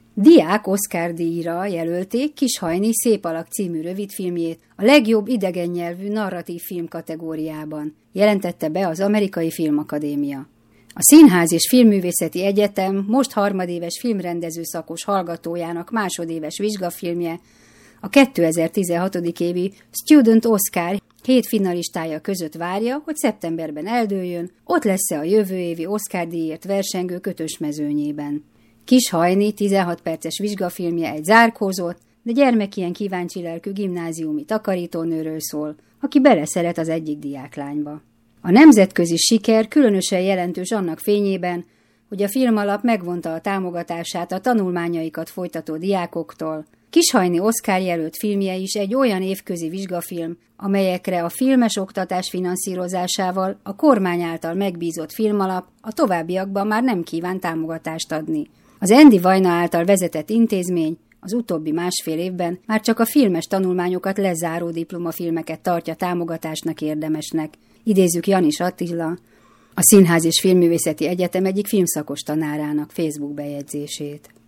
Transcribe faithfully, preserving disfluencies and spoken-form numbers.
Diák Oscar-díjra jelölték Kishajni Szép alak című rövidfilmjét a legjobb idegen nyelvű narratív film kategóriában, jelentette be az Amerikai Filmakadémia. A Színház és Filmművészeti Egyetem most harmadéves filmrendező szakos hallgatójának másodéves vizsgafilmje a kétezer-tizenhat. évi Student Oscar hét finalistája között várja, hogy szeptemberben eldőljön, ott lesz-e a jövő évi Oscar-díjért versengő Kötösmezőnyében. Kishajni tizenhat perces vizsgafilmje egy zárkózott, de gyermekien kíváncsi lelkű gimnáziumi takarítónőről szól, aki beleszeret az egyik diáklányba. A nemzetközi siker különösen jelentős annak fényében, hogy a filmalap megvonta a támogatását a tanulmányaikat folytató diákoktól. Kishajni Oscar jelölt filmje is egy olyan évközi vizsgafilm, amelyekre a filmes oktatás finanszírozásával a kormány által megbízott filmalap a továbbiakban már nem kíván támogatást adni. Az Andy Vajna által vezetett intézmény az utóbbi másfél évben már csak a filmes tanulmányokat lezáró diplomafilmeket tartja támogatásnak érdemesnek. Idézzük Janis Attila, a Színház és Filmművészeti Egyetem egyik filmszakos tanárának Facebook bejegyzését.